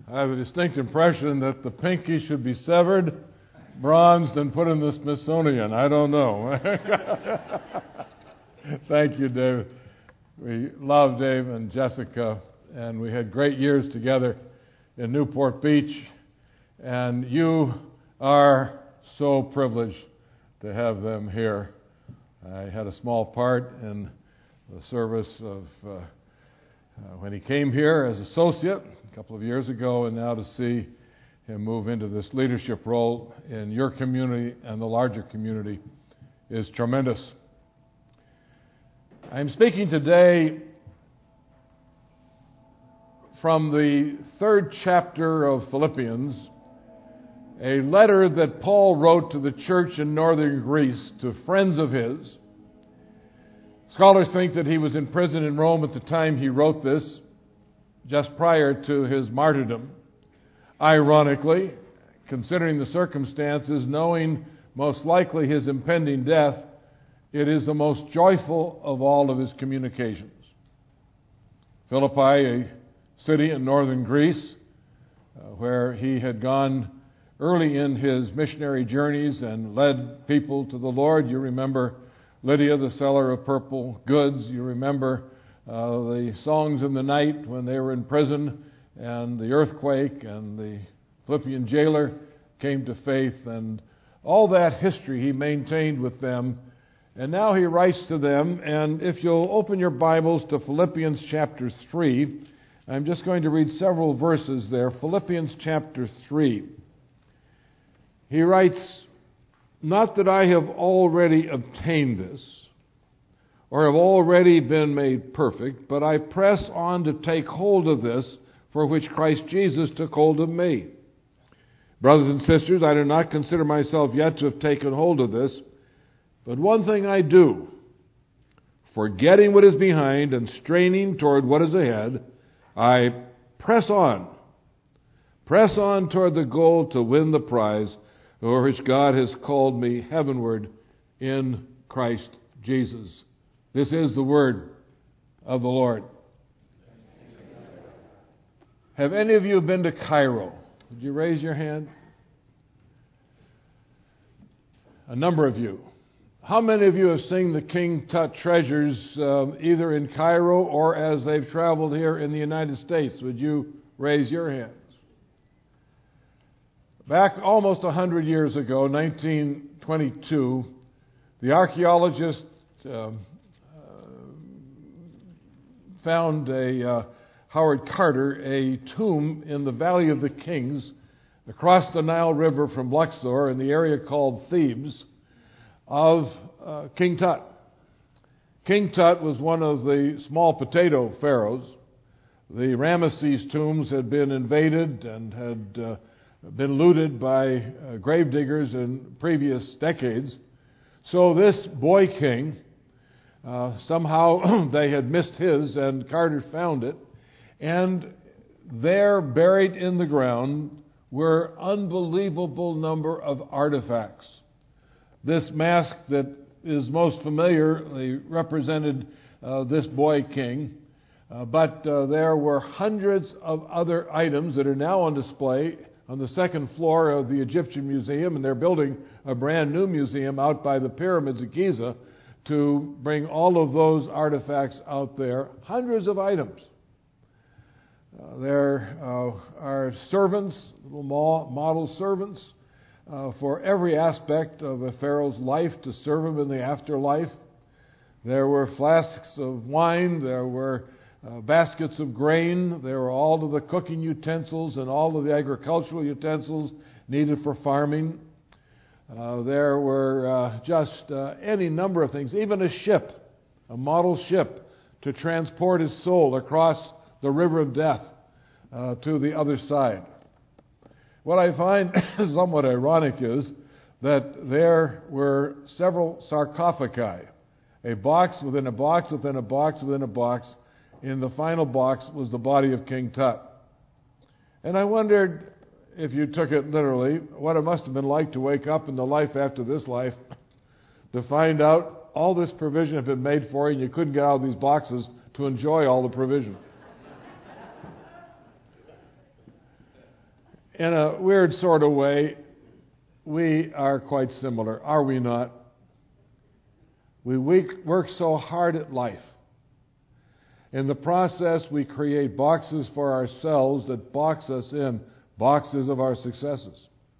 I have a distinct impression that the pinky should be severed, bronzed, and put in the Smithsonian. I don't know. Thank you, Dave. We love Dave and Jessica, and we had great years together in Newport Beach, and you are so privileged to have them here. I had a small part in the service of when he came here as associate a couple of years ago, and now to see him move into this leadership role in your community and the larger community is tremendous. I'm speaking today from the 3rd chapter of Philippians, a letter that Paul wrote to the church in northern Greece to friends of his. Scholars think that he was in prison in Rome at the time he wrote this, just prior to his martyrdom. Ironically, considering the circumstances, knowing most likely his impending death, it is the most joyful of all of his communications. Philippi, a city in northern Greece, where he had gone early in his missionary journeys and led people to the Lord. You remember Lydia, the seller of purple goods. You remember the songs in the night when they were in prison, and the earthquake, and the Philippian jailer came to faith, and all that history he maintained with them. And now he writes to them, and if you'll open your Bibles to Philippians chapter 3, I'm just going to read several verses there. Philippians chapter 3. He writes, "Not that I have already obtained this, or have already been made perfect, but I press on to take hold of this for which Christ Jesus took hold of me. Brothers and sisters, I do not consider myself yet to have taken hold of this, but one thing I do, forgetting what is behind and straining toward what is ahead, I press on toward the goal to win the prize for which God has called me heavenward in Christ Jesus." This is the word of the Lord. Have any of you been to Cairo? Would you raise your hand? A number of you. How many of you have seen the King Tut treasures either in Cairo or as they've traveled here in the United States? Would you raise your hands? Back almost 100 years ago, 1922, the archaeologist found Howard Carter a tomb in the Valley of the Kings across the Nile River from Luxor in the area called Thebes of King Tut. King Tut was one of the small potato pharaohs. The Ramesses tombs had been invaded and had been looted by gravediggers in previous decades. So this boy king, somehow they had missed his, and Carter found it. And there, buried in the ground, were unbelievable number of artifacts. This mask that is most familiarly represented this boy king, but there were hundreds of other items that are now on display on the 2nd floor of the Egyptian Museum, and they're building a brand new museum out by the pyramids of Giza to bring all of those artifacts out there. Hundreds of items. There are servants, little model servants, for every aspect of a pharaoh's life to serve him in the afterlife. There were flasks of wine, there were baskets of grain, there were all of the cooking utensils and all of the agricultural utensils needed for farming. There were just any number of things, even a ship, a model ship to transport his soul across the river of death to the other side. What I find somewhat ironic is that there were several sarcophagi, a box within a box within a box within a box. In the final box was the body of King Tut. And I wondered, if you took it literally, what it must have been like to wake up in the life after this life to find out all this provision had been made for you and you couldn't get out of these boxes to enjoy all the provision. In a weird sort of way, we are quite similar, are we not? We work so hard at life. In the process, we create boxes for ourselves that box us in, boxes of our successes,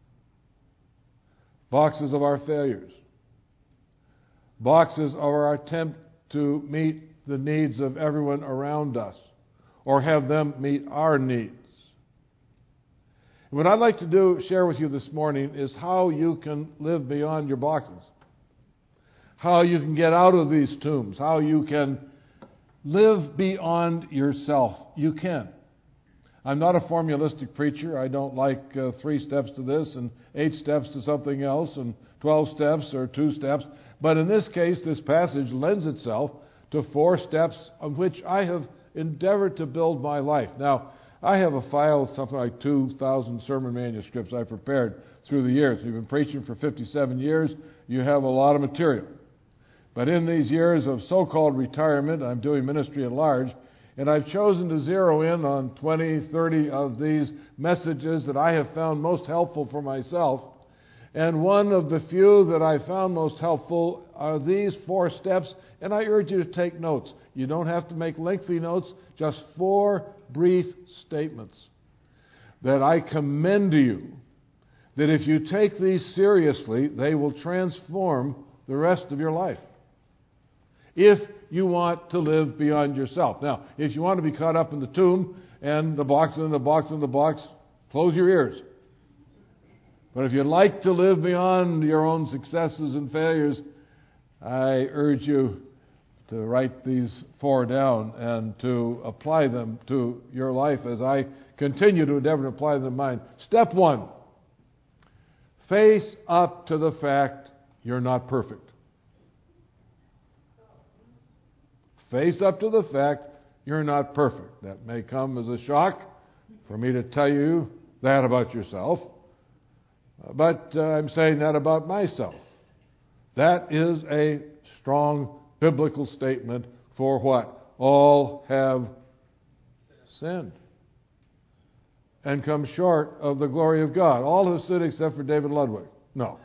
boxes of our failures, boxes of our attempt to meet the needs of everyone around us or have them meet our needs. What I'd like to share with you this morning is how you can live beyond your boxes, how you can get out of these tombs, how you can live beyond yourself. You can. I'm not a formalistic preacher. I don't like 3 steps to this and 8 steps to something else and 12 steps or 2 steps. But in this case, this passage lends itself to 4 steps of which I have endeavored to build my life. Now, I have a file of something like 2,000 sermon manuscripts I prepared through the years. We've been preaching for 57 years. You have a lot of material. But in these years of so-called retirement, I'm doing ministry at large, and I've chosen to zero in on 20, 30 of these messages that I have found most helpful for myself. And one of the few that I found most helpful are these 4 steps, and I urge you to take notes. You don't have to make lengthy notes, just 4 brief statements that I commend to you, that if you take these seriously, they will transform the rest of your life. If you want to live beyond yourself. Now, if you want to be caught up in the tomb and the box and the box and the box, close your ears. But if you'd like to live beyond your own successes and failures, I urge you to write these 4 down and to apply them to your life as I continue to endeavor to apply them to mine. Step 1, face up to the fact you're not perfect. Face up to the fact you're not perfect. That may come as a shock for me to tell you that about yourself, but I'm saying that about myself. That is a strong biblical statement for what? All have sinned and come short of the glory of God. All have sinned except for David Ludwig. No.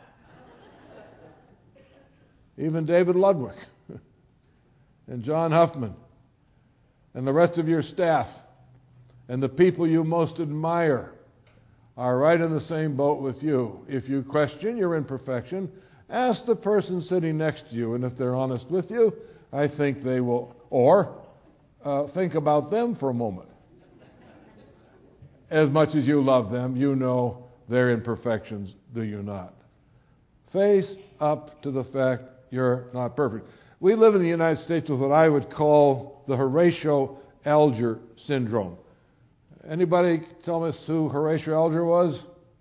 Even David Ludwig and John Huffman and the rest of your staff and the people you most admire are right in the same boat with you. If you question your imperfection, ask the person sitting next to you, and if they're honest with you, I think they will. Or think about them for a moment. As much as you love them, you know their imperfections, do you not? Face up to the fact you're not perfect. We live in the United States with what I would call the Horatio Alger syndrome. Anybody tell us who Horatio Alger was?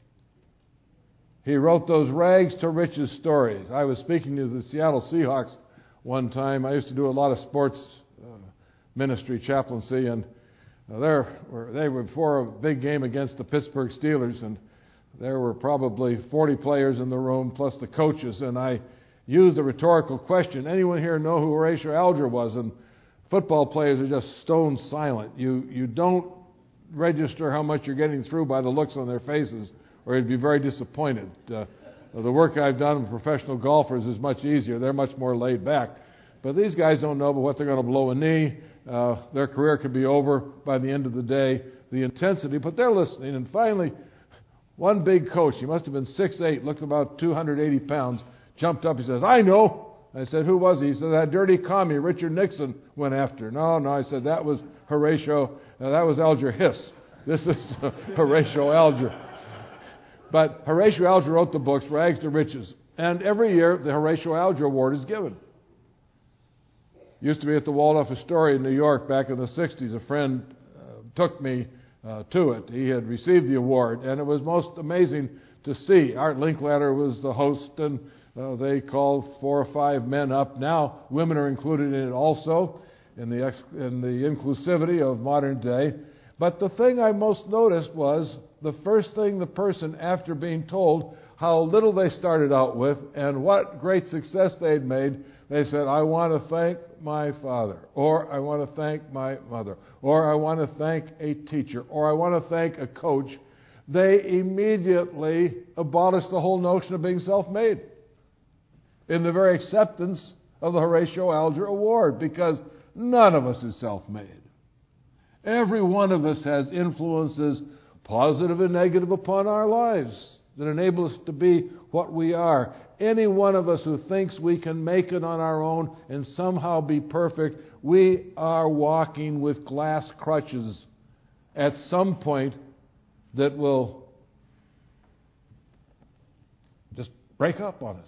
He wrote those rags to riches stories. I was speaking to the Seattle Seahawks one time. I used to do a lot of sports ministry, chaplaincy, and they were before a big game against the Pittsburgh Steelers, and there were probably 40 players in the room, plus the coaches, and I used a rhetorical question. Anyone here know who Horatio Alger was? And football players are just stone silent. You don't register how much you're getting through by the looks on their faces, or you'd be very disappointed. The work I've done with professional golfers is much easier. They're much more laid back. But these guys don't know but what they're going to blow a knee. Their career could be over by the end of the day. The intensity, but they're listening. And finally, one big coach, he must have been 6'8", looked about 280 pounds, jumped up. He says, "I know." I said, "Who was he?" He said, "That dirty commie Richard Nixon went after." No, I said, "That was Horatio. That was Alger Hiss. This is Horatio Alger." But Horatio Alger wrote the books, Rags to Riches. And every year, the Horatio Alger Award is given. Used to be at the Waldorf Astoria in New York back in the 60s. A friend took me to it. He had received the award, and it was most amazing to see. Art Linklater was the host, and they called 4 or 5 men up. Now, women are included in it also, in the inclusivity of modern day. But the thing I most noticed was the first thing the person, after being told how little they started out with and what great success they'd made, they said, "I want to thank my father," or "I want to thank my mother," or "I want to thank a teacher," or "I want to thank a coach." they immediately abolished the whole notion of being self-made in the very acceptance of the Horatio Alger Award, because none of us is self-made. Every one of us has influences, positive and negative, upon our lives that enable us to be what we are. Any one of us who thinks we can make it on our own and somehow be perfect, we are walking with glass crutches at some point that will just break up on us.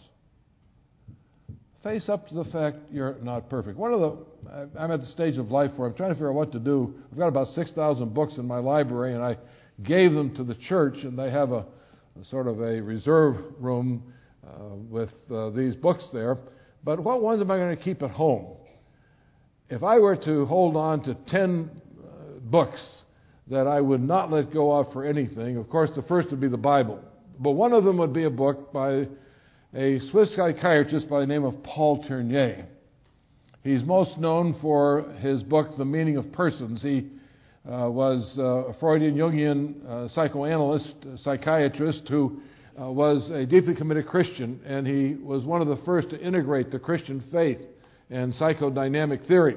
Face up to the fact you're not perfect. I'm at the stage of life where I'm trying to figure out what to do. I've got about 6,000 books in my library, and I gave them to the church, and they have a sort of a reserve room with these books there. But what ones am I going to keep at home? If I were to hold on to 10 books that I would not let go of for anything, of course the first would be the Bible. But one of them would be a book by a Swiss psychiatrist by the name of Paul Tournier. He's most known for his book, The Meaning of Persons. He was a Freudian Jungian psychoanalyst, psychiatrist who was a deeply committed Christian, and he was one of the first to integrate the Christian faith and psychodynamic theory.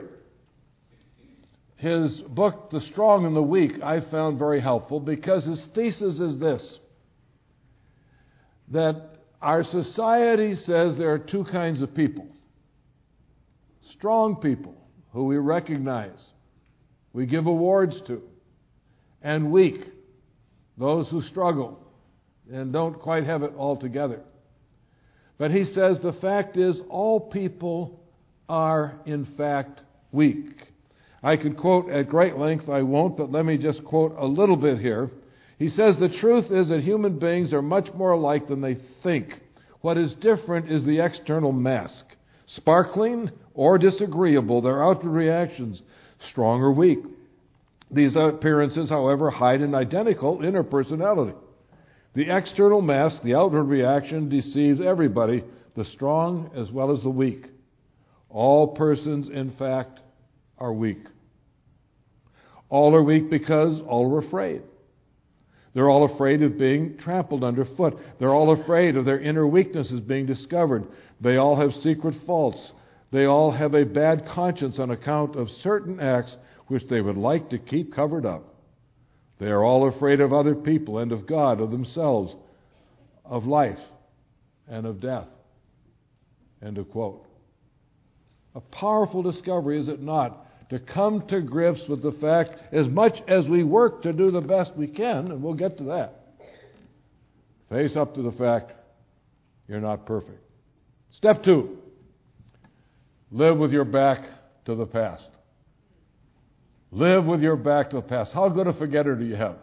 His book, The Strong and the Weak, I found very helpful because his thesis is this: that our society says there are two kinds of people. Strong people, who we recognize, we give awards to, and weak, those who struggle and don't quite have it all together. But he says the fact is all people are in fact weak. I could quote at great length, I won't, but let me just quote a little bit here. He says the truth is that human beings are much more alike than they think. What is different is the external mask. Sparkling or disagreeable, their outward reactions, strong or weak. These appearances, however, hide an identical inner personality. The external mask, the outward reaction, deceives everybody, the strong as well as the weak. All persons, in fact, are weak. All are weak because all are afraid. They're all afraid of being trampled underfoot. They're all afraid of their inner weaknesses being discovered. They all have secret faults. They all have a bad conscience on account of certain acts which they would like to keep covered up. They are all afraid of other people and of God, of themselves, of life, and of death. End of quote. A powerful discovery, is it not? To come to grips with the fact, as much as we work to do the best we can, and we'll get to that, face up to the fact you're not perfect. Step 2, live with your back to the past. Live with your back to the past. How good a forgetter do you have?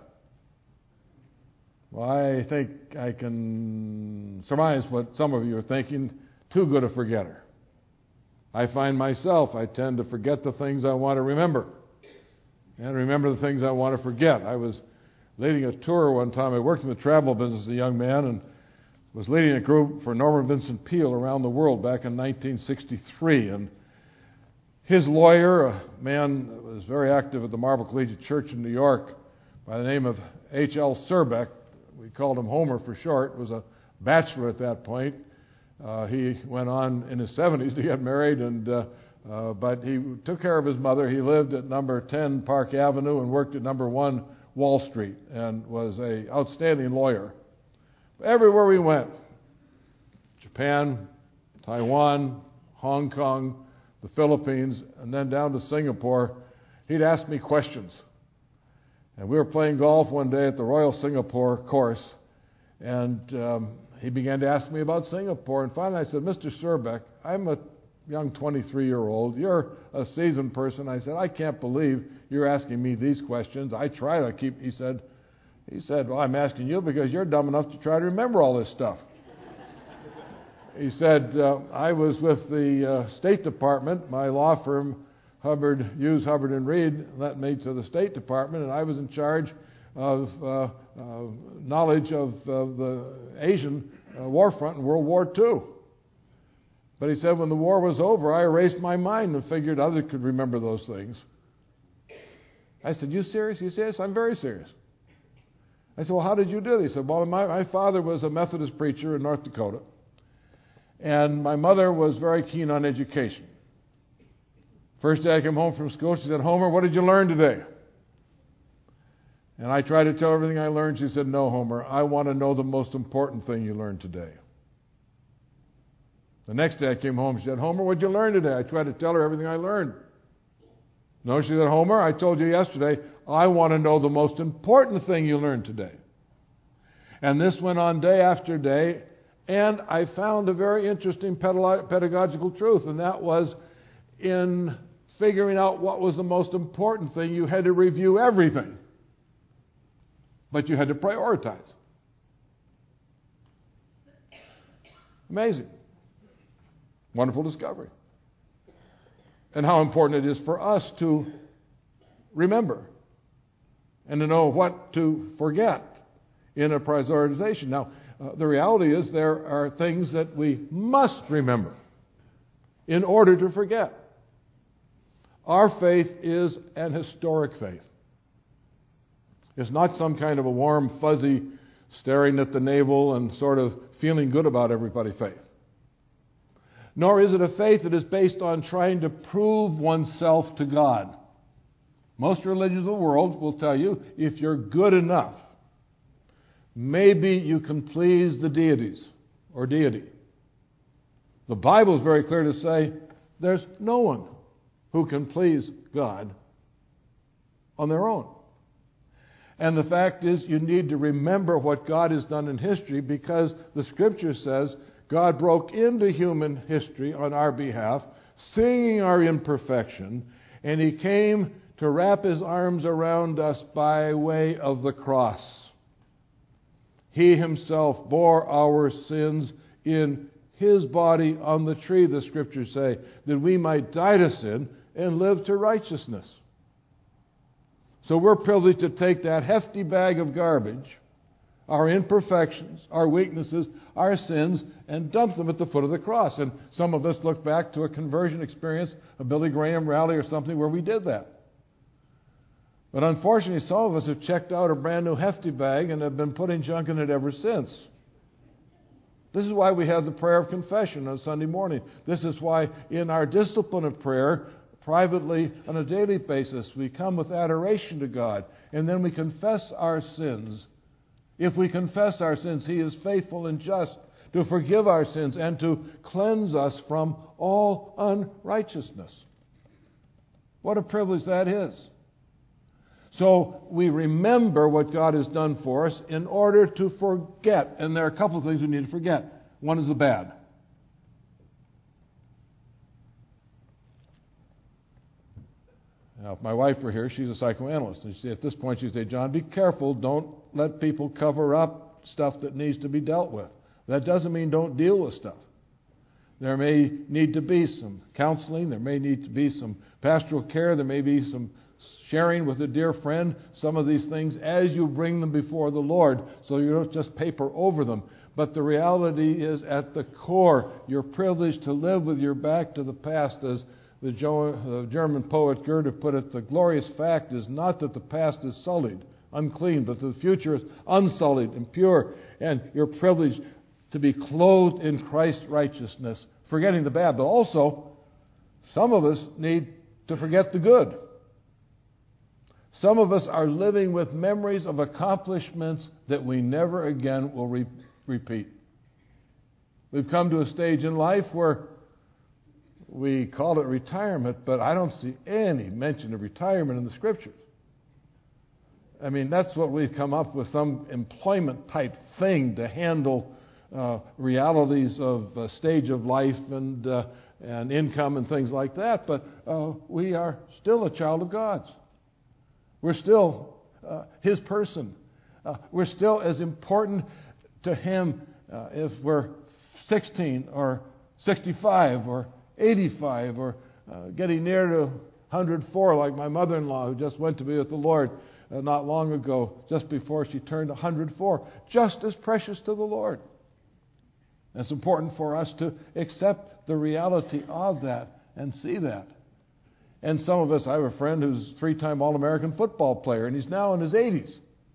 Well, I think I can surmise what some of you are thinking. Too good a forgetter. I find myself, I tend to forget the things I want to remember and remember the things I want to forget. I was leading a tour one time. I worked in the travel business as a young man and was leading a group for Norman Vincent Peale around the world back in 1963. And his lawyer, a man that was very active at the Marble Collegiate Church in New York by the name of H.L. Surbeck, we called him Homer for short, was a bachelor at that point. He went on in his 70s to get married, but he took care of his mother. He lived at number 10 Park Avenue and worked at number 1 Wall Street and was an outstanding lawyer. Everywhere we went, Japan, Taiwan, Hong Kong, the Philippines, and then down to Singapore, he'd ask me questions. And we were playing golf one day at the Royal Singapore course, and he began to ask me about Singapore. And finally I said, Mr. Surbeck, I'm a young 23-year-old. You're a seasoned person. I said, I can't believe you're asking me these questions. I try to keep, he said, well, I'm asking you because you're dumb enough to try to remember all this stuff. He said, I was with the State Department. My law firm, Hughes, Hubbard & Reed, lent me to the State Department, and I was in charge of knowledge of the Asian war front in World War II. But he said when the war was over, I erased my mind and figured others could remember those things. I said, you serious? He said, yes, I'm very serious. I said, well, how did you do this? He said, well, my father was a Methodist preacher in North Dakota, and my mother was very keen on education. First day I came home from school, she said, Homer, what did you learn today? And I tried to tell her everything I learned. She said, no, Homer, I want to know the most important thing you learned today. The next day I came home, she said, Homer, what did you learn today? I tried to tell her everything I learned. No, she said, Homer, I told you yesterday, I want to know the most important thing you learned today. And this went on day after day, and I found a very interesting pedagogical truth, and that was in figuring out what was the most important thing, you had to review everything. But you had to prioritize. Amazing. Wonderful discovery. And how important it is for us to remember and to know what to forget in a prioritization. Now, the reality is there are things that we must remember in order to forget. Our faith is an historic faith. It's not some kind of a warm, fuzzy, staring at the navel and sort of feeling good about everybody faith. Nor is it a faith that is based on trying to prove oneself to God. Most religions of the world will tell you, if you're good enough, maybe you can please the deities or deity. The Bible is very clear to say there's no one who can please God on their own. And the fact is, you need to remember what God has done in history, because the Scripture says God broke into human history on our behalf, seeing our imperfection, and He came to wrap His arms around us by way of the cross. He Himself bore our sins in His body on the tree, the Scriptures say, that we might die to sin and live to righteousness. So we're privileged to take that hefty bag of garbage, our imperfections, our weaknesses, our sins, and dump them at the foot of the cross. And some of us look back to a conversion experience, a Billy Graham rally or something where we did that. But unfortunately, some of us have checked out a brand new hefty bag and have been putting junk in it ever since. This is why we have the prayer of confession on Sunday morning. This is why in our discipline of prayer, privately on a daily basis, we come with adoration to God, and then we confess our sins. If we confess our sins, He is faithful and just to forgive our sins and to cleanse us from all unrighteousness. What a privilege that is. So we remember what God has done for us in order to forget. And there are a couple of things we need to forget. One is the bad. Now, if my wife were here, she's a psychoanalyst. And at this point she'd say, John, be careful. Don't let people cover up stuff that needs to be dealt with. That doesn't mean don't deal with stuff. There may need to be some counseling. There may need to be some pastoral care. There may be some sharing with a dear friend. Some of these things as you bring them before the Lord, so you don't just paper over them. But the reality is, at the core, you're privileged to live with your back to the past. As the German poet Goethe put it, the glorious fact is not that the past is sullied, unclean, but that the future is unsullied and pure, and you're privileged to be clothed in Christ's righteousness, forgetting the bad. But also, some of us need to forget the good. Some of us are living with memories of accomplishments that we never again will repeat. We've come to a stage in life where we call it retirement, but I don't see any mention of retirement in the Scriptures. I mean, that's what we've come up with, some employment type thing to handle realities of stage of life and income and things like that. But we are still a child of God's. We're still His person. We're still as important to Him if we're 16 or 65 or 85 or getting near to 104, like my mother-in-law who just went to be with the Lord not long ago, just before she turned 104. Just as precious to the Lord. And it's important for us to accept the reality of that and see that. And some of us, I have a friend who's a 3-time All-American football player, and he's now in his 80s.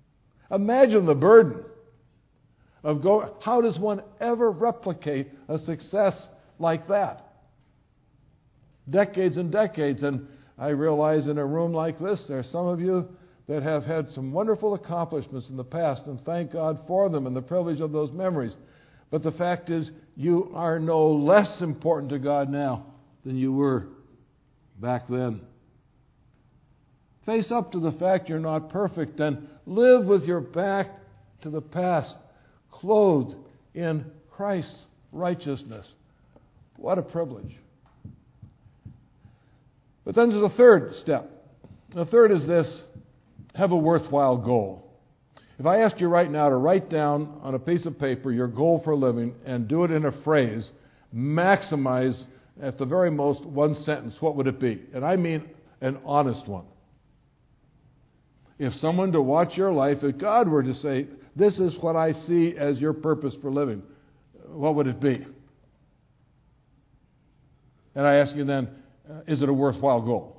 Imagine the burden of going. How does one ever replicate a success like that? Decades and decades. And I realize in a room like this, there are some of you that have had some wonderful accomplishments in the past, and thank God for them and the privilege of those memories. But the fact is, you are no less important to God now than you were back then. Face up to the fact you're not perfect and live with your back to the past, clothed in Christ's righteousness. What a privilege. But then there's a third step. The third is this: have a worthwhile goal. If I asked you right now to write down on a piece of paper your goal for living and do it in a phrase, maximize at the very most one sentence, what would it be? And I mean an honest one. If someone to watch your life, if God were to say, this is what I see as your purpose for living, what would it be? And I ask you then, is it a worthwhile goal?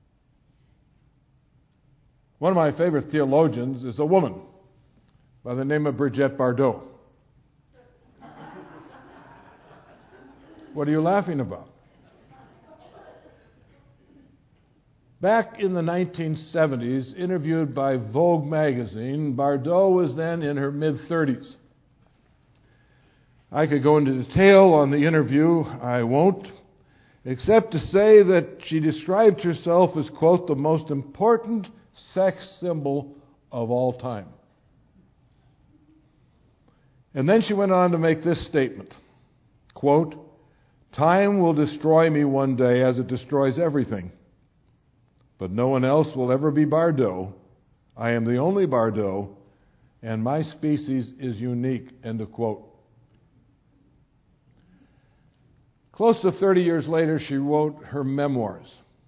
One of my favorite theologians is a woman by the name of Brigitte Bardot. What are you laughing about? Back in the 1970s, interviewed by Vogue magazine, Bardot was then in her mid-30s. I could go into detail on the interview. I won't, except to say that she described herself as, quote, the most important sex symbol of all time. And then she went on to make this statement, quote, time will destroy me one day as it destroys everything. But no one else will ever be Bardot. I am the only Bardot, and my species is unique, end of quote. Close to 30 years later, she wrote her memoirs.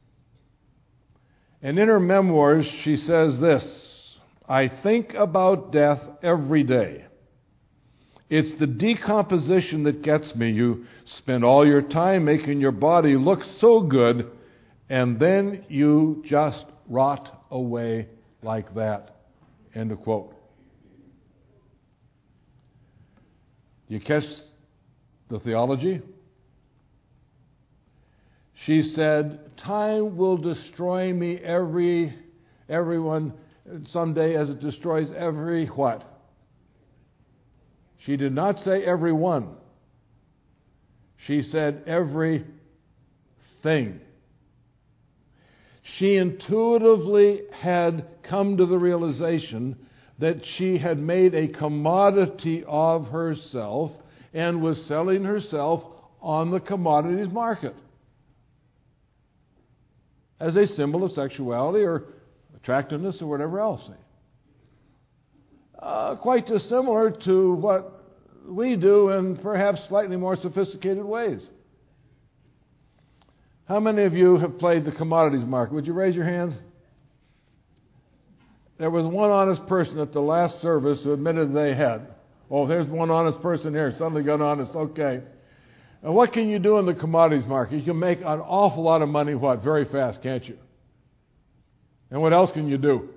And in her memoirs, she says this: I think about death every day. It's the decomposition that gets me. You spend all your time making your body look so good, and then you just rot away like that. End of quote. Do you catch the theology? She said, time will destroy me everyone someday as it destroys every what? She did not say everyone. She said everything. She intuitively had come to the realization that she had made a commodity of herself and was selling herself on the commodities market as a symbol of sexuality or attractiveness or whatever else. Quite dissimilar to what we do in perhaps slightly more sophisticated ways. How many of you have played the commodities market? Would you raise your hands? There was one honest person at the last service who admitted they had. Oh, there's one honest person here. Suddenly got honest. Okay. And what can you do in the commodities market? You can make an awful lot of money, what? Very fast, can't you? And what else can you do?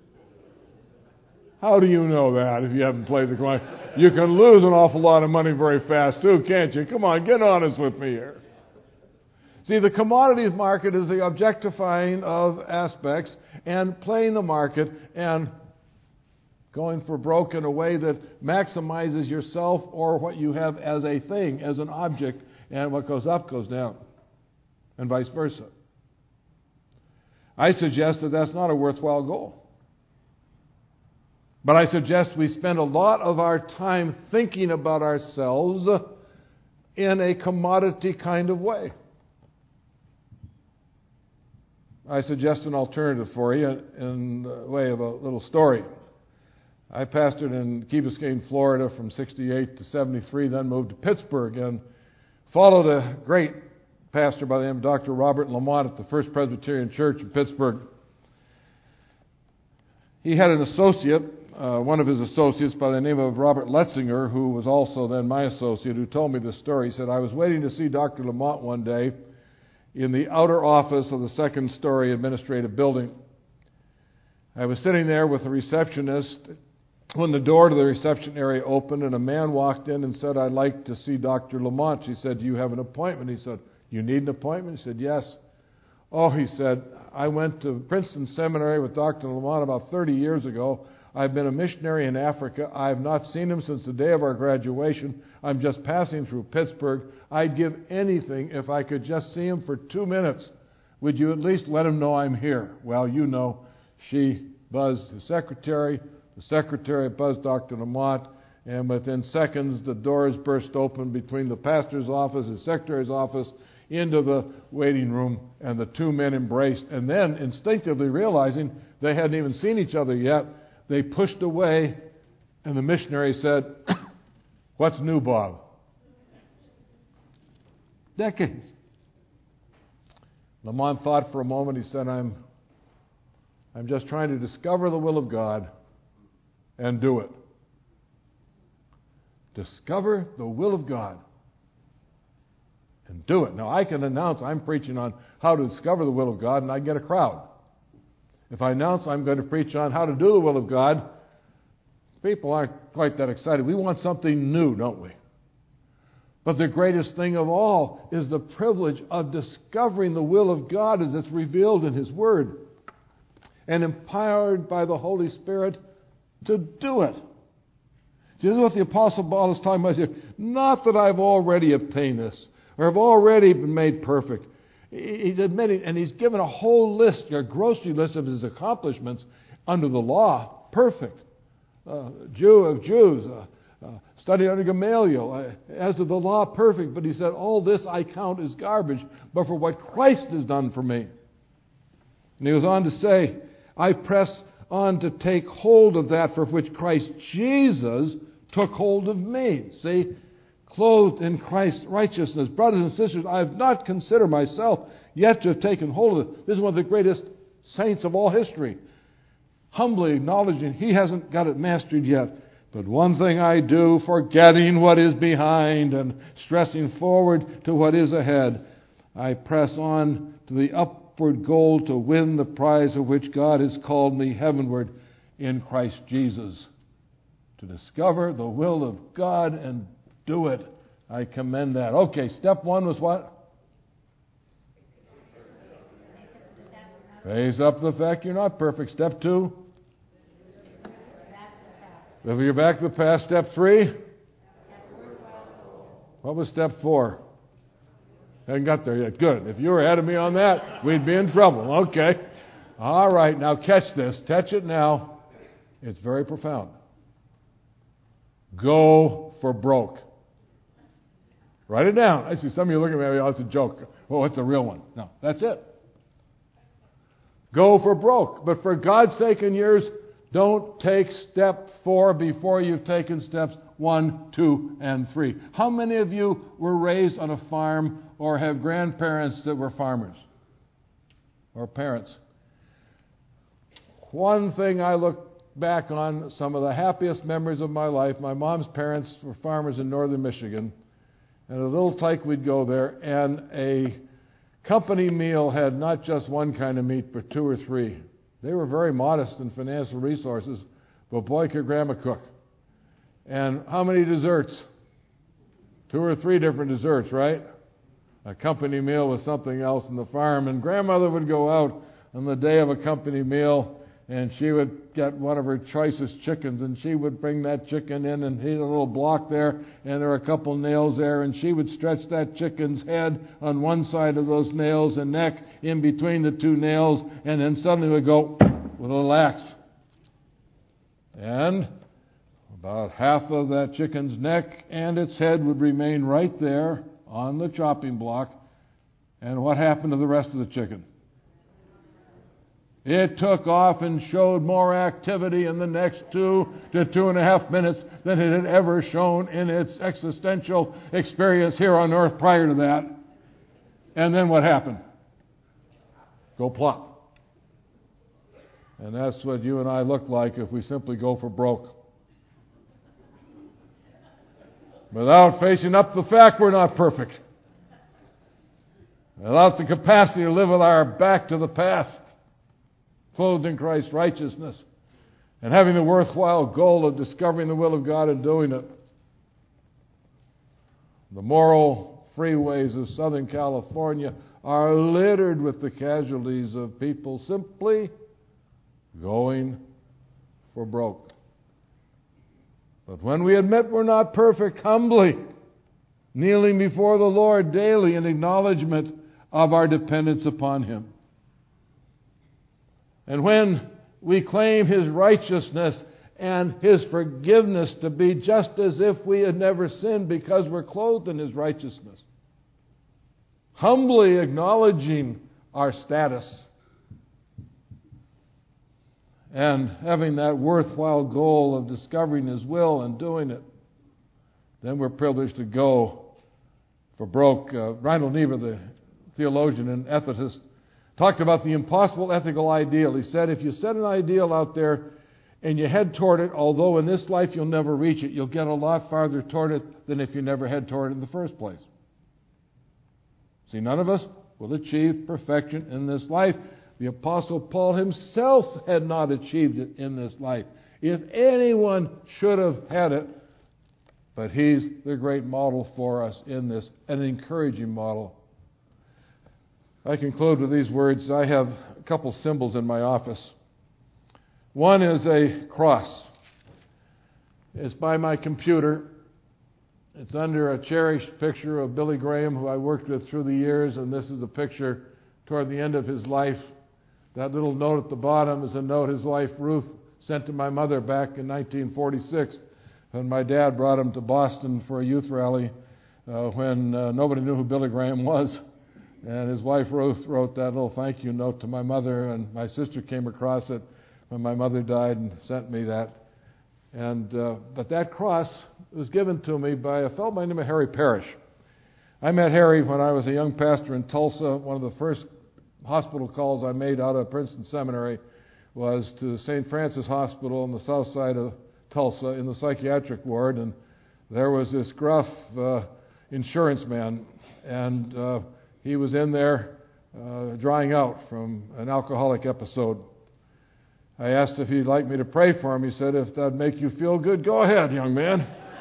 How do you know that if you haven't played the commodities? You can lose an awful lot of money very fast too, can't you? Come on, get honest with me here. See, the commodities market is the objectifying of aspects and playing the market and going for broke in a way that maximizes yourself or what you have as a thing, as an object, and what goes up goes down, and vice versa. I suggest that that's not a worthwhile goal. But I suggest we spend a lot of our time thinking about ourselves in a commodity kind of way. I suggest an alternative for you in the way of a little story. I pastored in Key Biscayne, Florida from 68 to 73, then moved to Pittsburgh and followed a great pastor by the name of Dr. Robert Lamont at the First Presbyterian Church in Pittsburgh. He had an associate, one of his associates by the name of Robert Letzinger, who was also then my associate, who told me this story. He said, I was waiting to see Dr. Lamont one day in the outer office of the second-story administrative building. I was sitting there with the receptionist, when the door to the reception area opened and a man walked in and said, "I'd like to see Dr. Lamont." She said, "Do you have an appointment?" He said, "You need an appointment?" He said, "Yes." "Oh," he said, "I went to Princeton Seminary with Dr. Lamont about 30 years ago. I've been a missionary in Africa. I've not seen him since the day of our graduation. I'm just passing through Pittsburgh. I'd give anything if I could just see him for 2 minutes. Would you at least let him know I'm here?" Well, you know, she buzzed the secretary buzzed Dr. Lamont, and within seconds the doors burst open between the pastor's office, the secretary's office, into the waiting room, and the two men embraced. And then, instinctively realizing they hadn't even seen each other yet, they pushed away, and the missionary said, "What's new, Bob?" Decades. Lamont thought for a moment. He said, I'm just trying to discover the will of God and do it. Discover the will of God and do it. Now, I can announce I'm preaching on how to discover the will of God, and I get a crowd. If I announce I'm going to preach on how to do the will of God, people aren't quite that excited. We want something new, don't we? But the greatest thing of all is the privilege of discovering the will of God as it's revealed in His Word and empowered by the Holy Spirit to do it. Do you know what the Apostle Paul is talking about here? Not that I've already obtained this or have already been made perfect. He's admitting, and he's given a whole list, a grocery list of his accomplishments under the law. Perfect. Jew of Jews. Studied under Gamaliel. As of the law, perfect. But he said, all this I count as garbage, but for what Christ has done for me. And he goes on to say, I press on to take hold of that for which Christ Jesus took hold of me. See? Clothed in Christ's righteousness. Brothers and sisters, I have not considered myself yet to have taken hold of it. This is one of the greatest saints of all history. Humbly acknowledging he hasn't got it mastered yet. But one thing I do, forgetting what is behind and stressing forward to what is ahead, I press on to the upward goal to win the prize of which God has called me heavenward in Christ Jesus. To discover the will of God and do it. I commend that. Okay, step one was what? Face up the fact you're not perfect. Step two? If you're back to the past. Step three? What was step four? Haven't got there yet. Good. If you were ahead of me on that, we'd be in trouble. Okay. All right, now catch this. Catch it now. It's very profound. Go for broke. Write it down. I see some of you looking at me, oh, it's a joke. Oh, it's a real one. No, that's it. Go for broke. But for God's sake and yours, don't take step 4 before you've taken steps 1, 2, and 3. How many of you were raised on a farm or have grandparents that were farmers? Or parents? One thing I look back on, some of the happiest memories of my life, my mom's parents were farmers in northern Michigan. And a little tyke we'd go there, and a company meal had not just one kind of meat, but 2 or 3. They were very modest in financial resources, but boy, could Grandma cook. And how many desserts? 2 or 3 different desserts, right? A company meal was something else in the farm. And Grandmother would go out on the day of a company meal, and she would get one of her choicest chickens, and she would bring that chicken in and heat a little block there, and there were a couple nails there, and she would stretch that chicken's head on one side of those nails and neck in between the 2 nails, and then suddenly would go with a little axe. And about half of that chicken's neck and its head would remain right there on the chopping block. And what happened to the rest of the chicken? It took off and showed more activity in the next 2 to 2.5 minutes than it had ever shown in its existential experience here on earth prior to that. And then what happened? Go plop. And that's what you and I look like if we simply go for broke. Without facing up the fact we're not perfect. Without the capacity to live with our back to the past. Clothed in Christ's righteousness. and having the worthwhile goal of discovering the will of God and doing it. The moral freeways of Southern California are littered with the casualties of people simply going for broke. But when we admit we're not perfect, humbly kneeling before the Lord daily in acknowledgement of our dependence upon Him, and when we claim His righteousness and His forgiveness to be just as if we had never sinned because we're clothed in His righteousness, humbly acknowledging our status and having that worthwhile goal of discovering His will and doing it, then we're privileged to go for broke. Reinhold Niebuhr, the theologian and ethicist, talked about the impossible ethical ideal. He said, if you set an ideal out there and you head toward it, although in this life you'll never reach it, you'll get a lot farther toward it than if you never head toward it in the first place. See, none of us will achieve perfection in this life. The Apostle Paul himself had not achieved it in this life. If anyone should have had it, but he's the great model for us in this, an encouraging model. I conclude with these words. I have a couple symbols in my office. One is a cross. It's by my computer. It's under a cherished picture of Billy Graham, who I worked with through the years, and this is a picture toward the end of his life. That little note at the bottom is a note his wife Ruth sent to my mother back in 1946 when my dad brought him to Boston for a youth rally when nobody knew who Billy Graham was. And his wife Ruth wrote that little thank you note to my mother, and my sister came across it when my mother died and sent me that. And but that cross was given to me by a fellow by the name of Harry Parrish. I met Harry when I was a young pastor in Tulsa. One of the first hospital calls I made out of Princeton Seminary was to St. Francis Hospital on the south side of Tulsa in the psychiatric ward, and there was this gruff insurance man, and he was in there drying out from an alcoholic episode. I asked if he'd like me to pray for him. He said, if that'd make you feel good, go ahead, young man.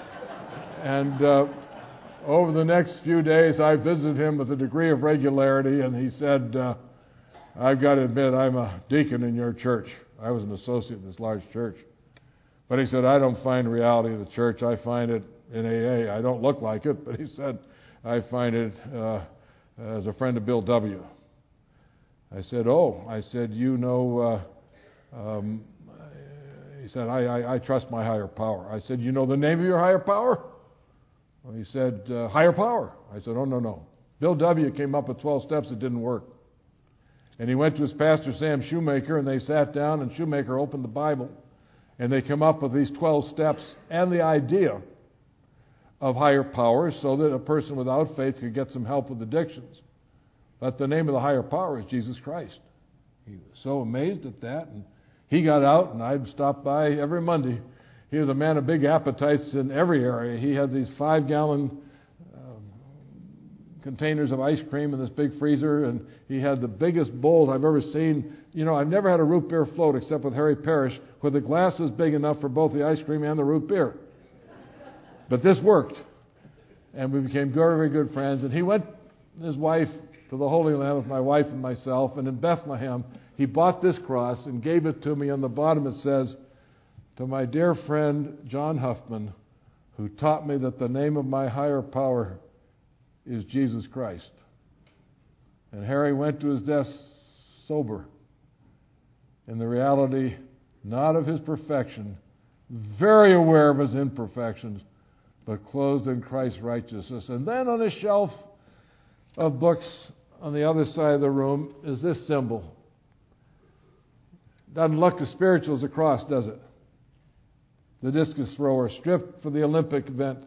And over the next few days, I visited him with a degree of regularity, and he said, I've got to admit, I'm a deacon in your church. I was an associate in this large church. But he said, I don't find reality in the church. I find it in AA. I don't look like it, but he said, I find it as a friend of Bill W. I said, you know, he said, I trust my higher power. I said, you know the name of your higher power? Well, he said, higher power. I said, oh, no. Bill W. came up with 12 steps that didn't work. And he went to his pastor, Sam Shoemaker, and they sat down, and Shoemaker opened the Bible, and they come up with these 12 steps and the idea of higher power so that a person without faith could get some help with addictions. But the name of the higher power is Jesus Christ. He was so amazed at that, and he got out, and I'd stop by every Monday. He was a man of big appetites in every area. He had these 5-gallon containers of ice cream in this big freezer, and he had the biggest bowls I've ever seen. You know, I've never had a root beer float except with Harry Parrish, where the glass was big enough for both the ice cream and the root beer. But this worked, and we became very, very good friends. And he went, his wife, to the Holy Land with my wife and myself, and in Bethlehem, he bought this cross and gave it to me. On the bottom it says, to my dear friend John Huffman, who taught me that the name of my higher power is Jesus Christ. And Harry went to his desk sober, in the reality not of his perfection, very aware of his imperfections, but clothed in Christ's righteousness. And then on a shelf of books on the other side of the room is this symbol. Doesn't look as spiritual as a cross, does it? The discus thrower stripped for the Olympic event.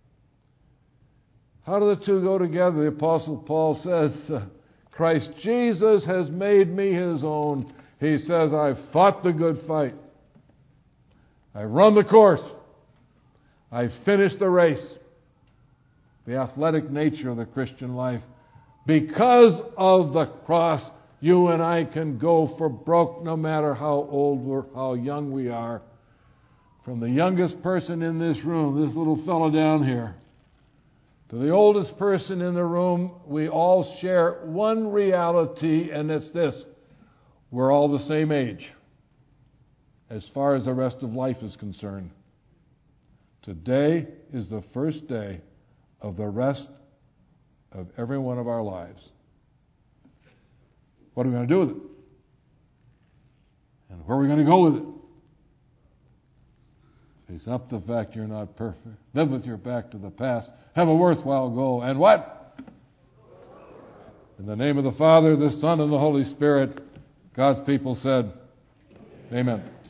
How do the two go together? The Apostle Paul says, Christ Jesus has made me his own. He says, I've fought the good fight. I've run the course. I've finished the race. The athletic nature of the Christian life. Because of the cross, you and I can go for broke no matter how old or how young we are. From the youngest person in this room, this little fellow down here, to the oldest person in the room, we all share one reality, and it's this: we're all the same age as far as the rest of life is concerned. Today is the first day of the rest of every one of our lives. What are we going to do with it? And where are we going to go with it? Face up to the fact you're not perfect. Live with your back to the past. Have a worthwhile goal. And what? In the name of the Father, the Son, and the Holy Spirit, God's people said, Amen.